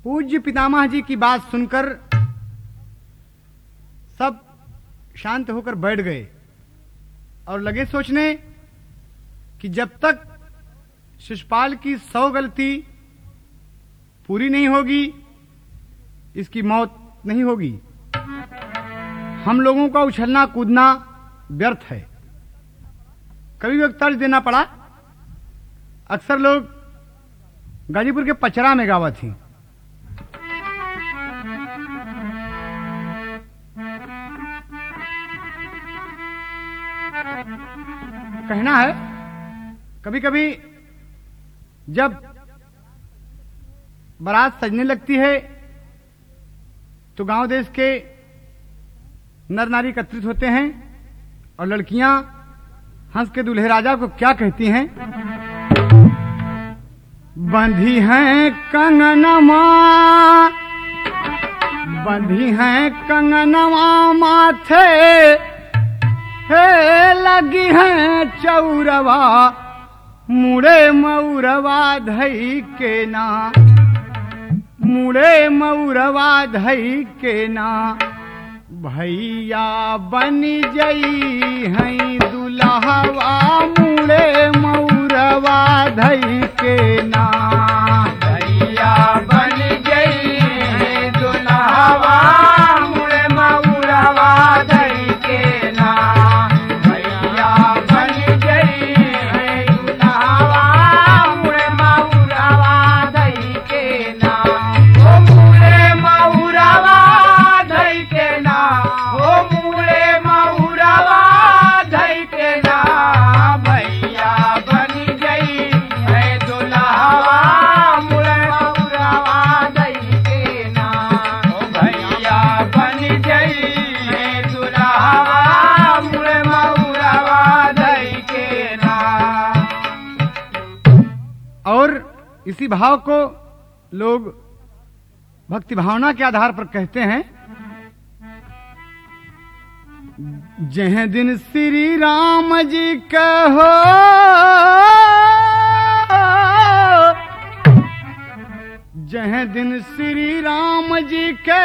पूज्य पितामह जी की बात सुनकर सब शांत होकर बैठ गए और लगे सोचने कि जब तक शिशुपाल की 100 गलती पूरी नहीं होगी इसकी मौत नहीं होगी। हम लोगों का उछलना कूदना व्यर्थ है। कभी भी तर्ज देना पड़ा। अक्सर लोग गाजीपुर के पचरा में गावा थी। कहना है कभी कभी जब बारात सजने लगती है तो गांव देश के नर नारी एकत्रित होते हैं और लड़कियां हंस के दूल्हे राजा को क्या कहती हैं? बंधी हैं कंगनमा, बंधी हैं कंगनमा माथे, हे लगी हैं चौरवा, मुड़े मऊरवा धई के ना, मुड़े मऊरवा धई के ना, भैया बन जई हैं दुल्हवा, मुड़े मऊरवा धई के ना, भैया बन जई हैं दुल्हवा, मुड़े मऊरवा धई के ना, भैया बन जई हैं दुल्हवा, मुड़े मऊरवा धई के ना, ओ मुड़े मऊरवा धई के ना, ओ मुड़े मऊरवा धई के ना, भैया बन जई है दुल्हवा, मुड़े मऊरवा धई के ना, ओ भैया बन जई है दुल्हवा, मुड़े मऊरवा धई के ना। और इसी भाव को लोग भक्ति भावना के आधार पर कहते हैं। जह दिन श्री राम जी कहो, जह दिन श्री राम जी के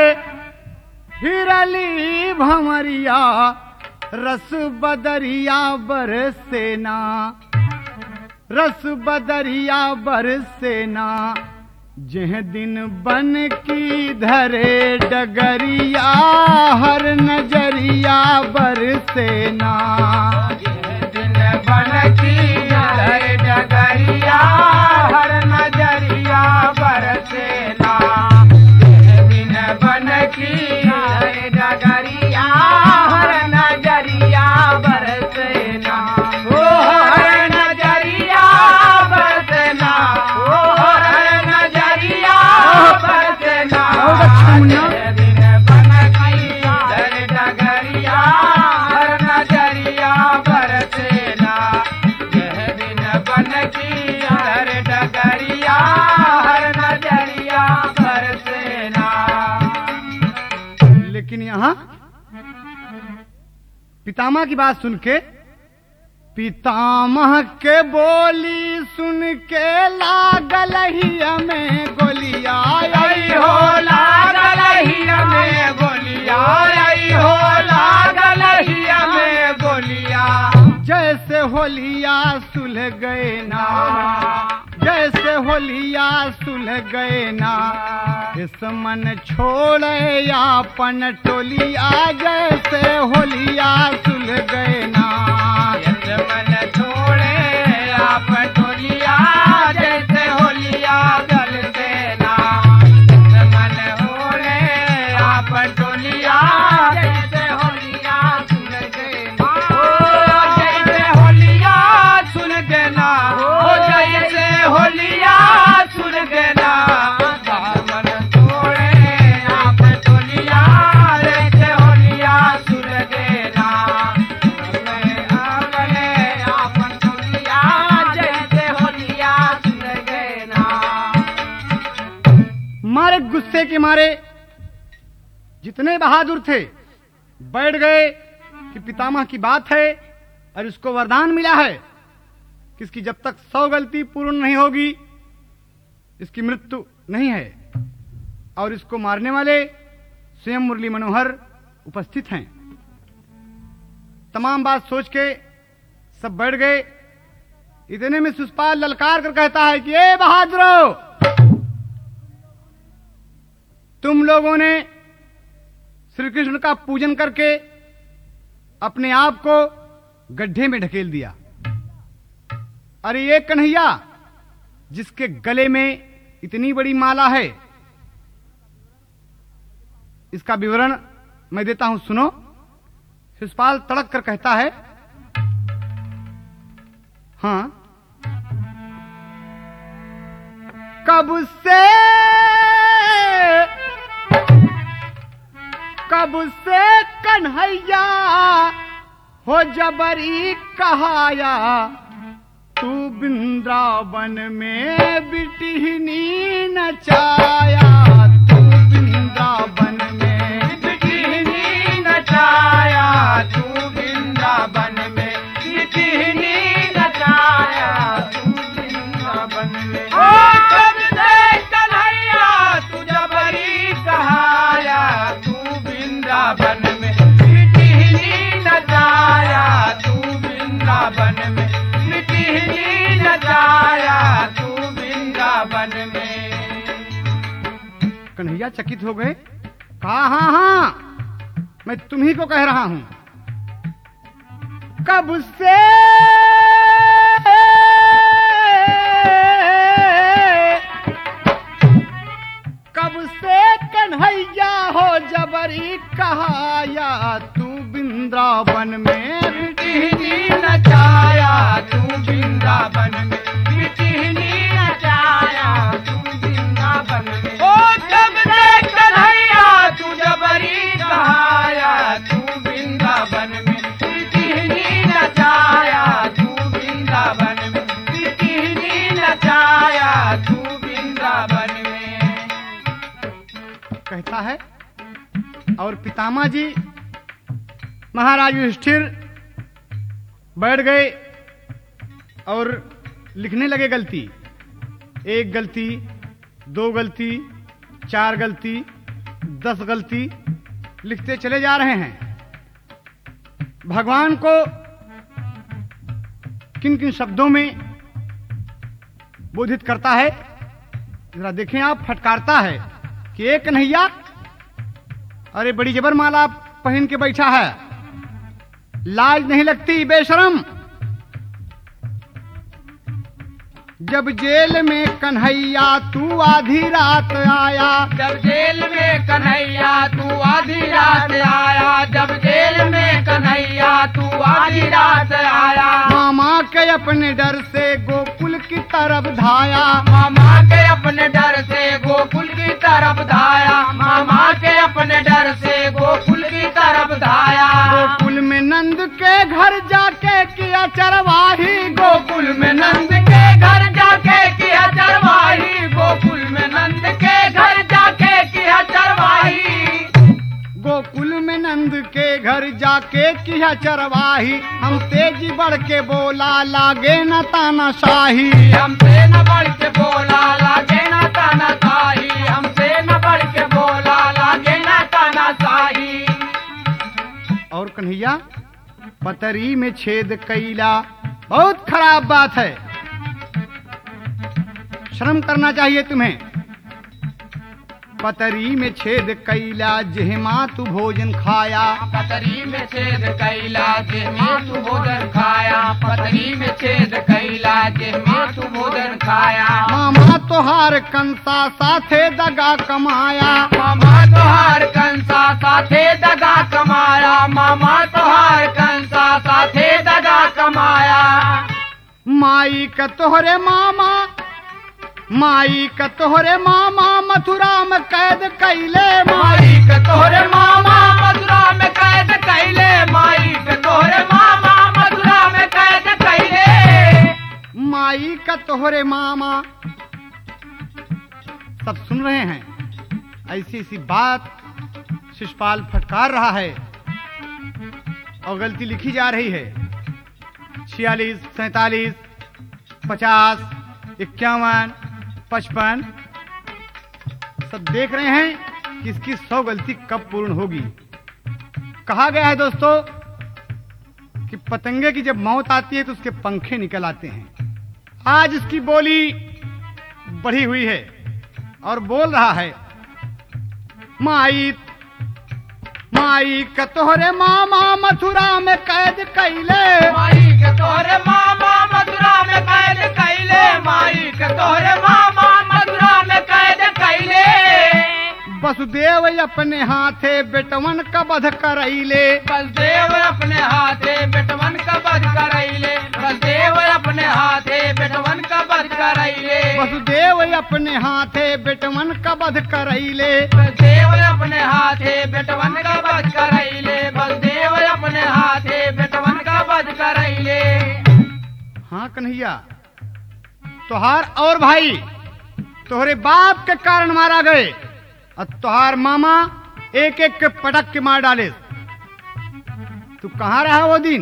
हिरली भंवरिया, रस बदरिया बरसेना, रस बदरिया बरसेना, जह दिन बन की धरे डगरिया, हर नजरिया बरसेना, जिस दिन बन की धरे डगरिया, हर नजरिया बरसेना, जिस दिन बन की धरे डगरिया, हर नजरिया बरसेना, ओ हर नजरिया बरसेना, ओ हर नजरिया बरसेना, जिस दिन बन की धरे डगरिया, हर नजरिया बरसेना, जिस दिन बन की धरे डगरिया, हर नजरिया बरसेना। लेकिन यहाँ पितामह की बात सुन के, पितामह के बोली सुन के लागल ही हमें गोलिया, आई हो लागल ही हमें गोलिया, आई हो लागल ही हमें गोलिया, जैसे होलिया सुलह गए ना, जैसे होलिया सुलह गए ना, इस मन छोड़े आपन टोलिया, जैसे होलिया सुलह गए ना, इस मन छोड़े आप टोलिया, जैसे होलिया जल देना, इस मन छोड़े आप टोलिया, जैसे होलिया सुन देना, ओ जैसे होलिया सुन देना, ओ जैसे होलिया सुन देना, दामन छोड़े आप टोलिया, जैसे होलिया सुन देना, आंगने आपन टोलिया, जैसे होलिया सुन देना। मारे गुस्से के मारे जितने बहादुर थे बैठ गए कि पितामह की बात है और इसको वरदान मिला है कि इसकी जब तक 100 गलती पूर्ण नहीं होगी इसकी मृत्यु नहीं है। और इसको मारने वाले स्वयं मुरली मनोहर उपस्थित हैं। तमाम बात सोच के सब बैठ गए। इतने में शिशुपाल ललकार कर कहता है कि ए बहादुरों, तुम लोगों ने श्री कृष्ण का पूजन करके अपने आप को गड्ढे में ढकेल दिया। अरे ये कन्हैया जिसके गले में इतनी बड़ी माला है, इसका विवरण मैं देता हूं, सुनो। शिशुपाल तड़क कर कहता है, हाँ, कब से कन्हैया हो जबरी कहाया, तू वृंदावन में बिटिहनी नचाया, तू वृंदावन में बिटिहनी नचाया, तू वृंदावन में बिटिहनी नचाया, तू वृंदावन में। ओ कब से कन्हैया तू जबरी कहाया, तू वृंदावन में बिटिहनी नचाया, तू वृंदावन में बिटिहनी नचाया, तू वृंदावन में। कन्हैया चकित हो गए, कहा हाँ हाँ, मैं तुम्ही को कह रहा हूं। कब से कन्हैया हो जबरी कहाया, तू वृंदावन में बिटिहनी नचाया, तू वृंदावन में बिटिहनी नचाया, तू वृंदावन में। ओ जब से कन्हैया तू जबरी कहाया, तू वृंदावन में बिटिहनी नचाया, तू वृंदावन में बिटिहनी नचाया, तू वृंदावन में। कहता है। और पितामह जी महाराज युधिष्ठिर बैठ गए और लिखने लगे गलती, एक गलती, दो गलती, चार गलती, 10 गलती लिखते चले जा रहे हैं। भगवान को किन किन शब्दों में बोधित करता है जरा देखें आप। फटकारता है कि एक कन्हैया, अरे बड़ी जबर माला पहन के बैठा है, लाज नहीं लगती बेशरम। जब जेल में कन्हैया तू आधी रात आया, जब जेल में कन्हैया तू आधी रात आया, जब जेल में कन्हैया तू आधी रात आया। मामा के अपने डर से गोकुल की तरफ धाया, मामा के अपने डर से गोकुल की तरफ धाया, मामा के अपने डर से गोकुल की तरफ धाया। गोकुल में नंद के घर जाके किया चरवाही, गोकुल में नंद के घर जाके किया चरवाही, गोकुल में नंद के घर जाके किया चरवाही। गोकुल में नंद के घर जाके किया चरवाही, हमसे जी बढ़ के बोला लागे न तानाशाही, हमसे न बढ़ के बोला लागे न तानाशाही, हमसे न बढ़ के बोला लागे न तानाशाही। और कन्हैया पतरी में छेद कैला, बहुत खराब बात है, शर्म करना चाहिए तुम्हें। पतरी में छेद कैला जेहमा तू भोजन खाया, पतरी में छेद कैला जेहमा तू भोजन खाया, पतरी में छेद कैला जेहमा तू भोजन खाया। मामा तोहार कंसा साथे दगा कमाया, मामा तोहार कंसा साथे दगा कमाया, मामा तोहार कंसा साथे दगा कमाया। माई का तोहरे मामा, माई का तोहरे मामा मथुरा में कैद कैले, माई का तोहरे मामा मथुरा में कैद कैले, माई का तोहरे मामा मथुरा में कैद कैले। माई का तोहरे मामा। सब सुन रहे हैं, ऐसी ऐसी बात शिशुपाल फटकार रहा है और गलती लिखी जा रही है। 46, 47, 50, 51, 55 सब देख रहे हैं कि इसकी 100 गलती कब पूर्ण होगी। कहा गया है दोस्तों कि पतंगे की जब मौत आती है तो उसके पंखे निकल आते हैं। आज इसकी बोली बढ़ी हुई है और बोल रहा है, माई माई के तोहरे मामा मथुरा में कैद कैले, माई के तोहरे मामा मथुरा में कैद कैले, माई के तोहरे मामा मथुरा में कैद कैले। वसुदेव अपने हाथे बेटवन का वध करैले, वसुदेव अपने हाथे बेटवन का वध करैले, वसुदेव अपने हाथे बेटवन का वध करैले, वसुदेव अपने हाथे बेटवन का वध करैले, वसुदेव अपने हाथे बेटवन का वध करैले, वसुदेव अपने हाथे बेटवन का वध करैले। हाँ कन्हैया, तोहार और भाई तोहरे बाप के कारण मारा गए और तोहार मामा एक एक के पटक के मार डाले। तू कहाँ रहा वो दिन?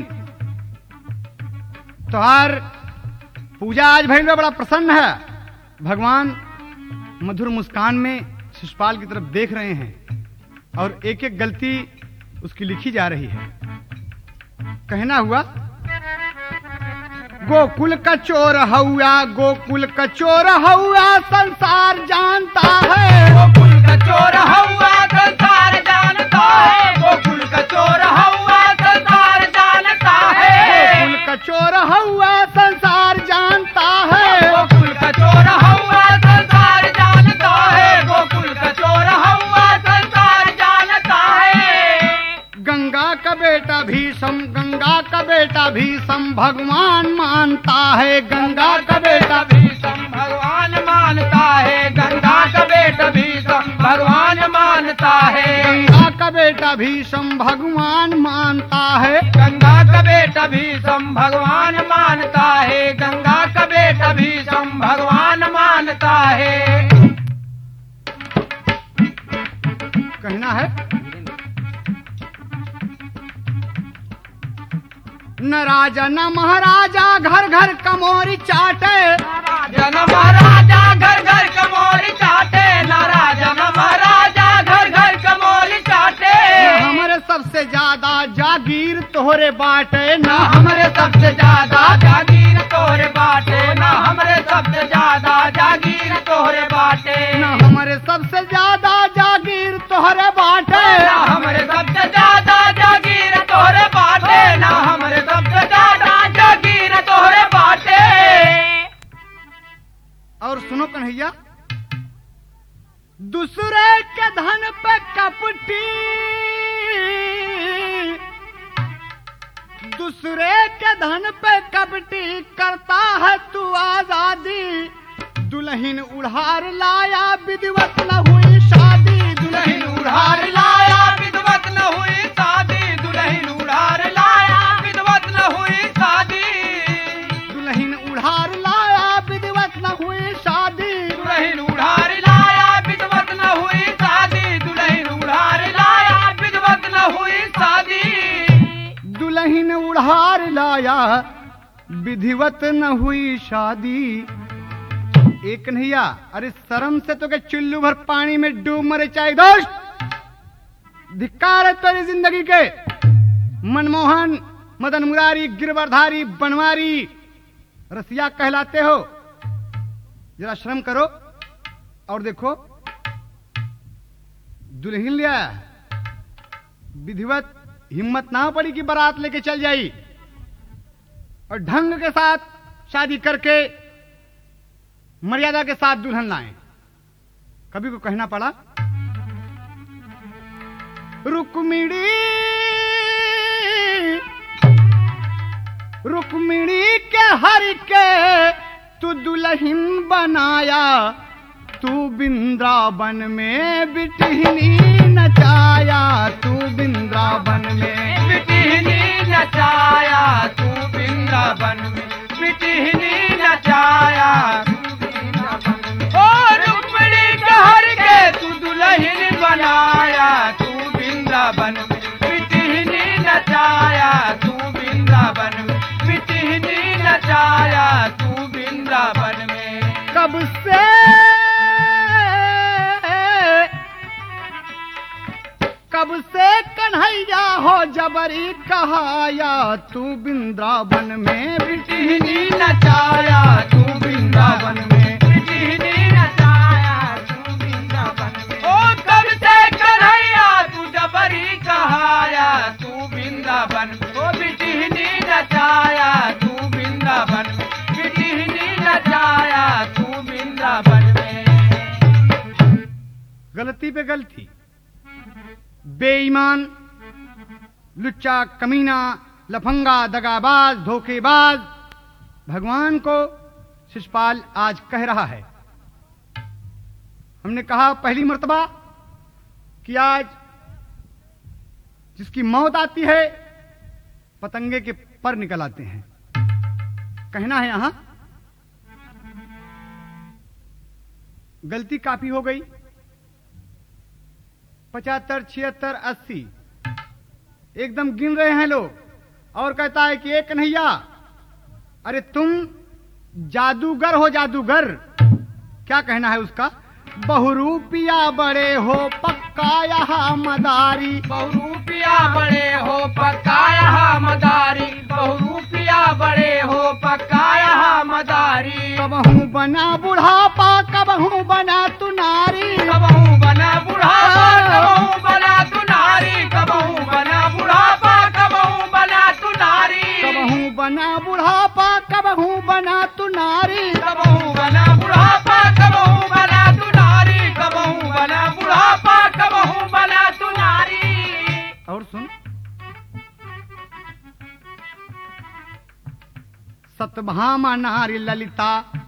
तोहार पूजा आज भइल बा, बड़ा प्रसन्न है। भगवान मधुर मुस्कान में शिशुपाल की तरफ देख रहे हैं और एक एक गलती उसकी लिखी जा रही है। कहना हुआ, गोकुल का चोर हौआ, गोकुल का चोर हौआ संसार जानता है, गोकुल का चोर हौआ संसार जानता है, गोकुल का चोर हौआ संसार जानता है, गोकुल का चोर हौआ संसार जानता है, गोकुल का चोर हौआ संसार जानता है, गोकुल का चोर हौआ संसार जानता है। गंगा का बेटा भीषम, गंगा का बेटा भीषम भगवान मानता है, गंगा का बेटा भीषम भगवान मानता है, गंगा का बेटा भीषम भगवान मानता है, गंगा का बेटा भीषम भगवान मानता है, गंगा का बेटा भीषम भगवान मानता है, गंगा का बेटा भीषम भगवान मानता है। कहना है, न राजा न महाराजा घर घर कमोरी चाटे, जन महाराजा घर घर कमोरी चाटे, न राजा न महाराजा घर घर कमोरी चाटे, हमारे सबसे ज्यादा जागीर तोहरे बाटे, न हमरे सबसे ज्यादा जागीर तोहरे बाटे, न हमरे सबसे ज्यादा जागीर तोहरे बाटे, न हमारे सबसे ज्यादा जागीर तोहरे बाटे, न हमरे सबसे ज्यादा जागीर तोहरे बाटे, न हमरे सबसे ज्यादा जागीर तोहरे बाटे। और सुनो कन्हैया, दूसरे के धन पे कपटी, दूसरे के धन पे कपटी करता है तू आजादी, दुल्हन उड़ार लाया विधिवत न हुई शादी, दुल्हन उड़ार लाया विधवत न हुई शादी, दुल्हन उड़ार लाया विधवत न हुई शादी, दुल्हन उड़ार लाया विधिवत न हुई शादी, दुल्हन उड़ार लाया विधवत न हुई शादी, दुल्हन उड़ार लाया विधवत न हुई शादी, दुल्हन उड़ार लाया विधिवत न हुई शादी। एक कन्हैया, अरे शर्म से तो के चुल्लू भर पानी में डूब मरे चाहे दोस्त। धिक्कार है तेरी जिंदगी के। मनमोहन, मदन मुरारी, गिरवरधारी, बनवारी, रसिया कहलाते हो। जरा श्रम करो और देखो, दुल्हन लिया विधिवत, हिम्मत ना पड़ी कि बारात लेके चल जाई और ढंग के साथ शादी करके मर्यादा के साथ दुल्हन लाए। कभी को कहना पड़ा, रुक्मिणी रुक्मिणी के हर के तू दुल्हन बनाया, तू वृंदावन में बिटिहनी नचाया, तू वृंदावन में बिटिहनी नचाया, तू वृंदावन में बिटिहनी नचाया, ओ रुक्मिणी के हर के तू दुल्हन बनाया, तू वृंदावन में बिटिहनी नचाया, तू वृंदावन में बिटिहनी नचाया, तू वृंदावन में। कब से हो जबरी कहाया तू वृंदावन में बिटिहनी नचाया तू वृंदावन में, बिटिहनी नचाया तू वृंदावन में। ओ कब से कन्हैया तू जबरी कहाया तू वृंदावन में, ओ बिटिहनी नचाया तू वृंदावन में, बिटिहनी नचाया तू वृंदावन में। गलती पे गलती, बेईमान, लुच्चा, कमीना, लफंगा, दगाबाज, धोखेबाज भगवान को शिषपाल आज कह रहा है। हमने कहा पहली मर्तबा कि आज जिसकी मौत आती है पतंगे के पर निकल आते हैं। कहना है यहां गलती काफी हो गई। 75, 76, 80 एकदम गिन रहे हैं लोग और कहता है कि एक कन्हैया, अरे तुम जादूगर हो, जादूगर। क्या कहना है उसका? बहुरूपिया बड़े हो पक्का यहाँ मदारी, बहुरूपिया बड़े हो पक्का यहाँ मदारी, बहुरूपिया बड़े हो पक्का यहाँ मदारी। कबहू बना बुढ़ापा कबहू बना तू नारी, कबहू बना बुढ़ापा कबहू बना तू नारी, कबहू बना बुढ़ापा कबहू बना तू नारी, कबहू बना बुढ़ापा कबहू बना तू नारी। कबहू बना बुढ़ापा कबहू बना तू नारी, कबहू बना बुढ़ापा कबहू बना तू नारी। और सुन, सतभामा नारी ललिता,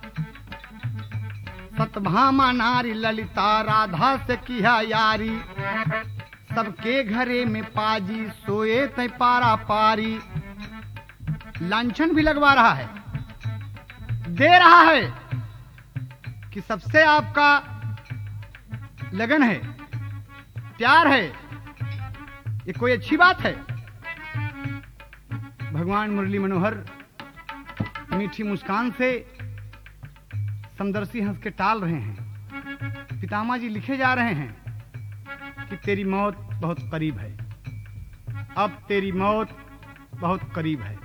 सतभामा नारी ललिता राधा से किया यारी, सबके घरे में पाजी सोए तय पारा पारी। लांछन भी लगवा रहा है, दे रहा है कि सबसे आपका लगन है, प्यार है, ये कोई अच्छी बात है। भगवान मुरली मनोहर मीठी मुस्कान से समदर्शी हंस के टाल रहे हैं। पितामा जी लिखे जा रहे हैं कि तेरी मौत बहुत करीब है, अब तेरी मौत बहुत करीब है।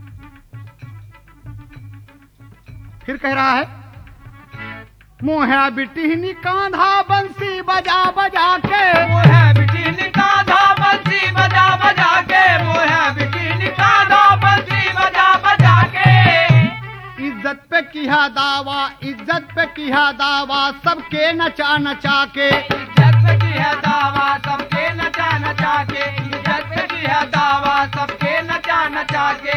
फिर कह रहा है, मोहा बिटिहनी कांधा बंसी बजा बजा के, मोहा बिटिहनी कांधा बंसी बजा बजा के, मोहा बिटिहनी कांधा बंसी बजा बजा के। इज्जत पे किया दावा, इज्जत पे किया दावा सबके नचा नचा के, इज्जत पे किया दावा सबके नचा नचा के, इज्जत पे किया दावा सबके नचा नचा के।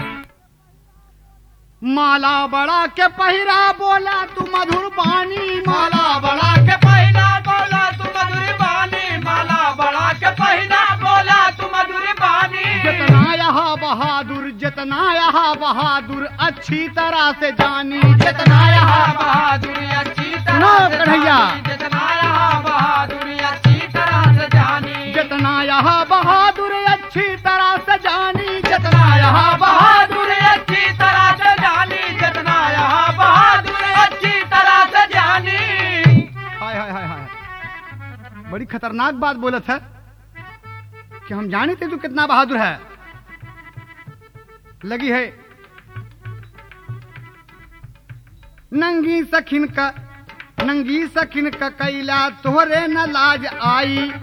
माला बड़ा के पहिरा बोला तू मधुर बानी, माला बड़ा के पहिना बोला तू मधुर बानी, माला बड़ा के पहिना बोला तू मधुर बानी। जितना यहाँ बहादुर, जितना यहाँ बहादुर अच्छी तरह से जानी, जितना यहाँ बहादुर अच्छी तरह से कन्हैया, जितना यहाँ बहादुर अच्छी तरह से जानी, जितना यहाँ बहादुर अच्छी तरह से जानी, जितना यहाँ बहादुर अच्छी तरह से जानी, जितना यहाँ बहादुर अच्छी तरह से जानी। हाय हाय हाय हाय, बड़ी खतरनाक बात बोलत है कि हम जाने थे तू कितना बहादुर है। लगी है नंगी सखिन का कैला तोहरे न लाज आई,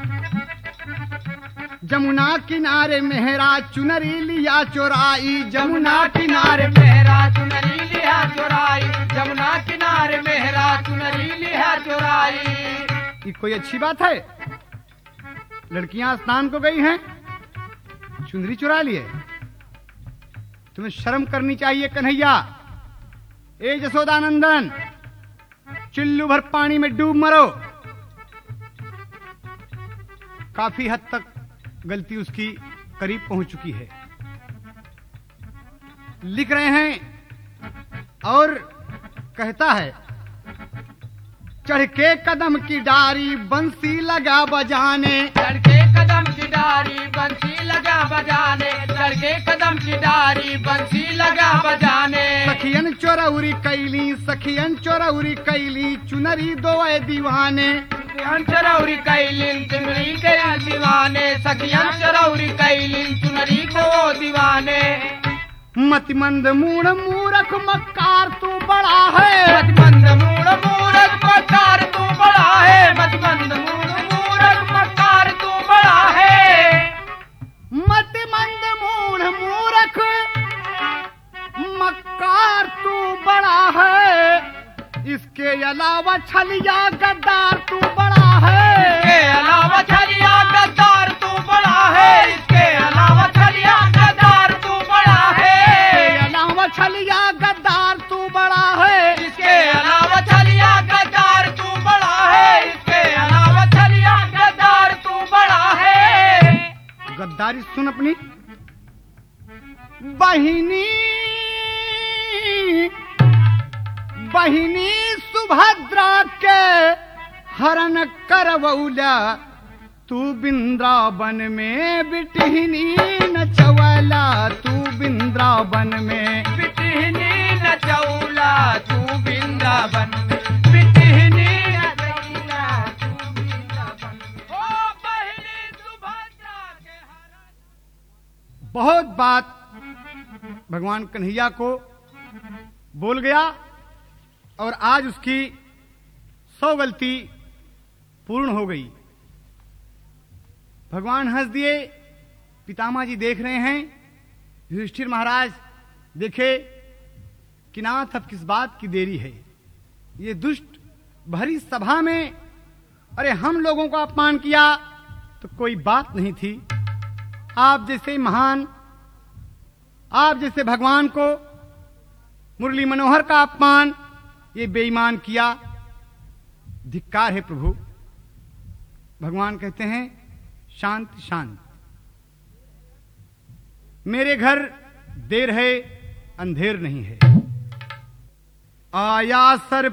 जमुना किनारे मेहरा चुनरी लिया चोराई, जमुना किनारे मेहरा चुनरी लिया चोराई, जमुना किनारे मेहरा चुनरी लिया चोराई। ये कोई अच्छी बात है? लड़कियां स्नान को गई हैं, चुनरी चुरा लिए। तुम्हें शर्म करनी चाहिए कन्हैया। ए जसोदानंदन, चिल्लू भर पानी में डूब मरो। काफी हद तक गलती उसकी करीब पहुंच चुकी है। लिख रहे हैं और कहता है, चढ़ के कदम की डारी बंसी लगा बजाने, चढ़ के कदम की डारी बंसी लगा बजाने, चढ़ के कदम की डारी बंसी लगा बजाने। सखियन चोरौरी कैली, सखियन चोरौरी कैली चुनरी दोए दीवाने, सखियन चरौरी कैलिन चुनरी के दीवाने सखियन चरौरी कैलिन चुनरी को दीवाने मतिमंद मूढ़ मूरख मक्कार तू बड़ा है मतिमंद मूढ़ मूरख मक्कार तू बड़ा है मतिमंद मूढ़ मूरख मक्कार तू बड़ा है मतिमंद मूढ़ मूरख मक्कार तू बड़ा है इसके अलावा छलिया गद्दार तू बड़ा है इसके अलावा छलिया गद्दार तू बड़ा है इसके अलावा छलिया गद्दार तू बड़ा है अलावा छलिया गद्दार तू बड़ा है इसके अलावा छलिया गद्दार तू बड़ा है इसके अलावा छलिया गद्दार तू बड़ा है गद्दारी सुन अपनी बहिनी बहिनी सुभद्रा के हरण करवौला तू वृंदावन में बिटहिनी नचवला तू वृंदावन में बिटहिनी नचौला तू वृंदावन में बिटहिनी नचौला तू वृंदावन में ओ बहिनी सुभद्रा के हरण। बहुत बात भगवान कन्हैया को बोल गया और आज उसकी 100 गलती पूर्ण हो गई। भगवान हंस दिए। पितामह जी देख रहे हैं। युधिष्ठिर महाराज देखे कि नाथ अब किस बात की देरी है। ये दुष्ट भरी सभा में अरे हम लोगों का अपमान किया तो कोई बात नहीं थी। आप जैसे महान, आप जैसे भगवान को मुरली मनोहर का अपमान ये बेईमान किया। धिक्कार है प्रभु। भगवान कहते हैं शांत शांत, मेरे घर देर है अंधेर नहीं है। आया सर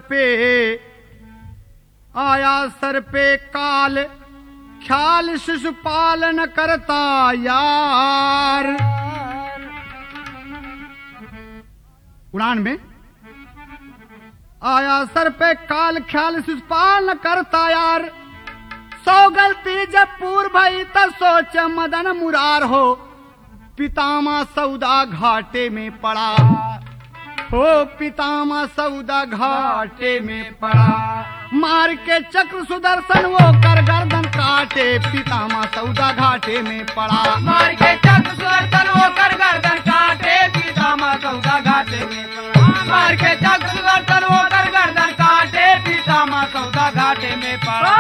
पे काल ख्याल शिशुपाल न करता यार। उड़ान में आया सर पे काल ख्याल शिशुपाल न करता यार। 100 गलती जब पूर भई त सोच मदन मुरार हो। पितामह सौदा घाटे में पड़ा हो, पितामह सौदा घाटे में पड़ा। मार के चक्र सुदर्शन वो कर गर्दन काटे। पितामह सौदा घाटे में पड़ा। मार के चक्र सुदर्शन वो कर गर्दन काटे। पितामह सौदा घाटे में पड़ा। मार के चक्र सुदर्शन वो कर गर्दन काटे। पितामह सौदा घाटे में पड़ा।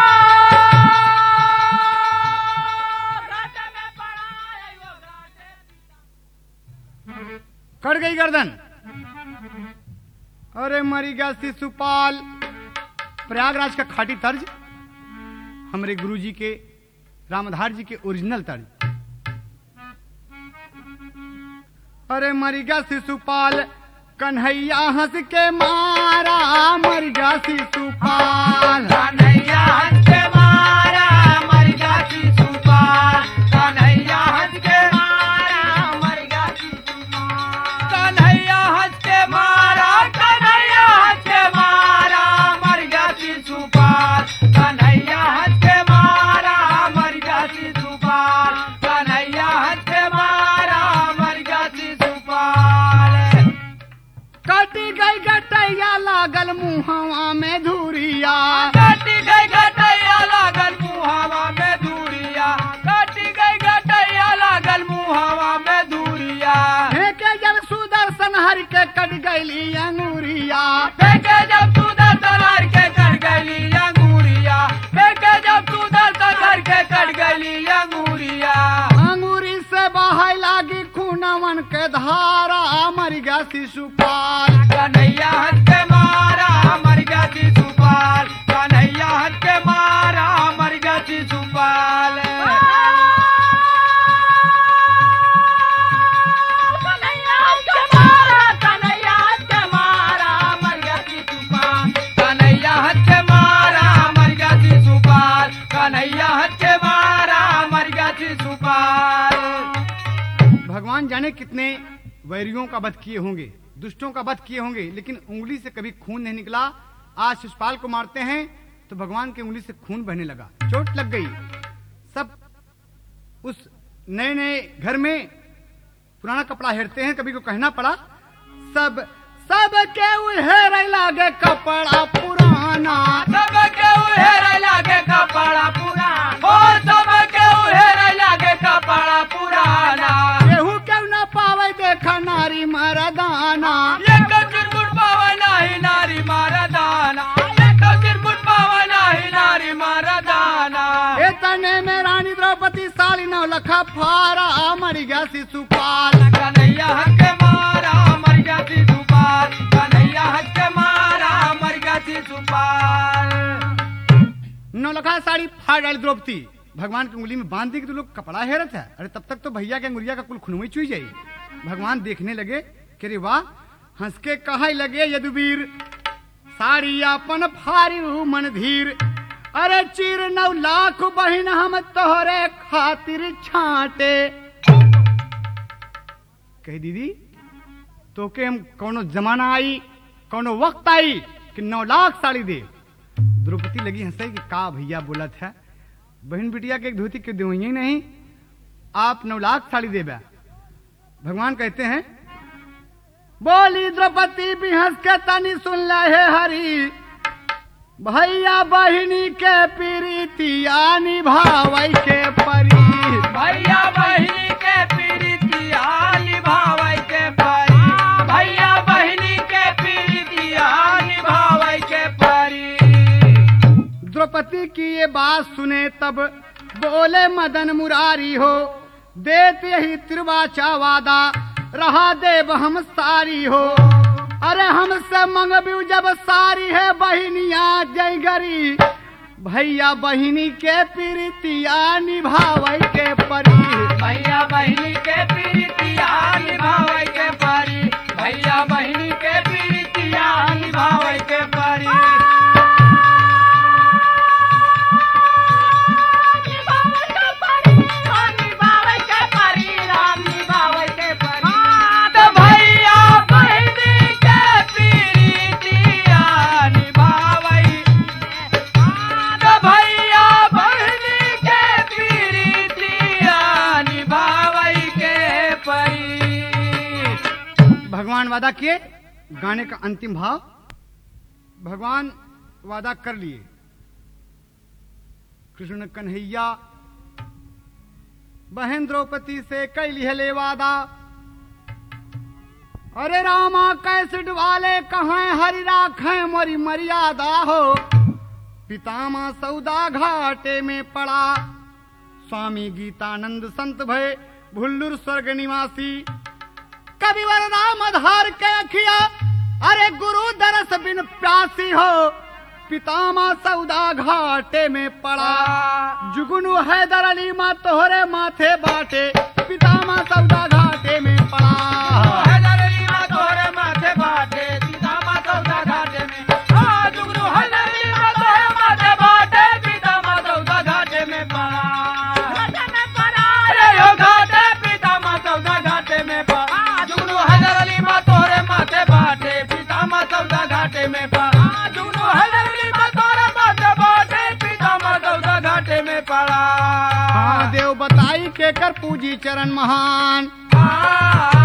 कट गई गर्दन। अरे मरी गया शिशुपाल। प्रयागराज का खाटी तर्ज, हमारे गुरुजी के रामधार जी के ओरिजिनल तर्ज। अरे मरी गया शिशुपाल कन्हैया हंस के मारा। मर गया शिशुपाल कन्हैया हंस के मारा। मर गया शिशुपाल कन्हैया हंस के मारा। मर गया शिशुपाल कन्हैया हंस के मारा। कन्हैया हंस के मारा। मर गया शिशुपाल कन्हैया हंस के मारा। मर गया शिशुपाल कन्हैया हंस के मारा। मर गया शिशुपाल। कटी गई गटैया लागल मुहवा में धुरिया। कटी गई गटैया लागल मुहावा में धुरिया। कटी गई गटैया लागल मुहावा में धुरिया। फेंके जब सुदर्शन हर के कट गई अंगूरिया। फेंके जब सुदर्शन हर के कट गई अंगूरिया। फेंके जब सुदर्शन हर के कट गई अंगूरिया। अंगूरी से बहाय लागी खूनवन के धारा। मर गया शिशुपाल कन्हैया हंस के मारा। मर गया शिशुपाल कन्हैया हंस के मारा। मर गया शिशुपाल। कन्हैया हंस के मारा। कन्हैया हंस के मारा। मर गया शिशुपाल कन्हैया हंस के मारा। मर गया शिशुपाल कन्हैया हंस के मारा। मर गया शिशुपाल। भगवान जाने कितने वैरियों का वध किए होंगे, दुष्टों का वध किए होंगे, लेकिन उंगली से कभी खून नहीं निकला। आज शिशुपाल को मारते हैं तो भगवान की उंगली से खून बहने लगा, चोट लग गई। सब उस नए नए घर में पुराना कपड़ा हेरते हैं, कभी को कहना पड़ा, सब के उहेर लागे कपड़ा पुराना, सबके उहेर लागे कपड़ा पुराना, ओ सबके उहेर लागे कपड़ा पुराना। केहू क्यों न पावे देखा नारी मरदाना, ये चिरकुट पावे नाही नारी मरदाना, ये चिरकुट पावे नाही नारी मरदाना। तने में रानी द्रौपदी साली नौ लखा फारा मर गया शिशुपाल, कन्हैया हक मारा मर गया शिशुपाल, कन्हैया हक मारा मर गया शिशुपाल। नौ लखा साड़ी फाड़ डाली द्रौपदी, भगवान की उंगली में बांध दी कि तो लोग कपड़ा हेरत है। अरे तब तक तो भैया के अंगुरिया का कुल खुनवी चुई जाई। भगवान देखने लगे कि रे वाह, हंस के कहा लगे यदुवीर, साड़ी अपन फारी मन धीर, अरे चीर 9 लाख बहिन हम तोहरे खातिर छाटे। कही दीदी तो के हम कौनो जमाना आई, कौनो वक्त आई कि 9 लाख साड़ी दे। द्रौपदी लगी हंसे कि का भैया बोला था, बहन बिटिया के एक धोती क्यों दे ही नहीं, आप 9 लाख साड़ी दे बा। भगवान कहते हैं, बोली द्रौपदी भी हंस के तनी सुन ले हरी, भैया बहिनी के प्रीतिया निभावै के परी, भैया बहिनी के प्रीतिया निभावै के परी, भैया बहिनी के प्रीतिया निभावै के परी। द्रौपदी की ये बात सुने तब बोले मदन मुरारी हो, देते ही त्रिवाचा वादा रहा देव हम सारी हो, अरे हमसे मंगबू जब सारी है बहिनिया जयगरी, भैया बहिनी के प्रीतिया निभावै के परी, भैया बहिनी के प्रीतिया निभावै के परी, भैया बहिनी के प्रीतिया निभावै के परी। भगवान वादा किए, गाने का अंतिम भाव, भगवान वादा कर लिए, कृष्ण कन्हैया बहन द्रौपदी से कैली है ले वादा, अरे रामा कैसे डुबाले कहाँ हरि राखे मोरी मर्यादा हो, पितामह सौदा घाटे में पड़ा, स्वामी गीतानंद संत भय भुल्लुर स्वर्ग निवासी, कविवर राम आधार के अखिया, अरे गुरु दरस बिन प्यासी हो, पितामह सौदा घाटे में पड़ा, जुगनू हैदर अली माँ तोहरे माथे बाटे, पितामह सौदा घाटे में पड़ा, हैदर अली माँ तोहरे माथे बाटे, पितामह सौदा घाटे में, जुगनू हैदर अली माँ तोहरे माथे बाटे, पितामह सौदा घाटे में पड़ा, अरे यो घाटे पितामह सौदा घाटे में पड़ा, जुगनू हैदर अली माँ तोहरे माथे बाटे, पितामह सौदा घाटे में पड़ा, जुगनू हैदर अली माँ तोहरे माथे बाटे, पितामह सौदा घाटे में पड़ा। हाँ देव बताई के कर पूजी चरण महान,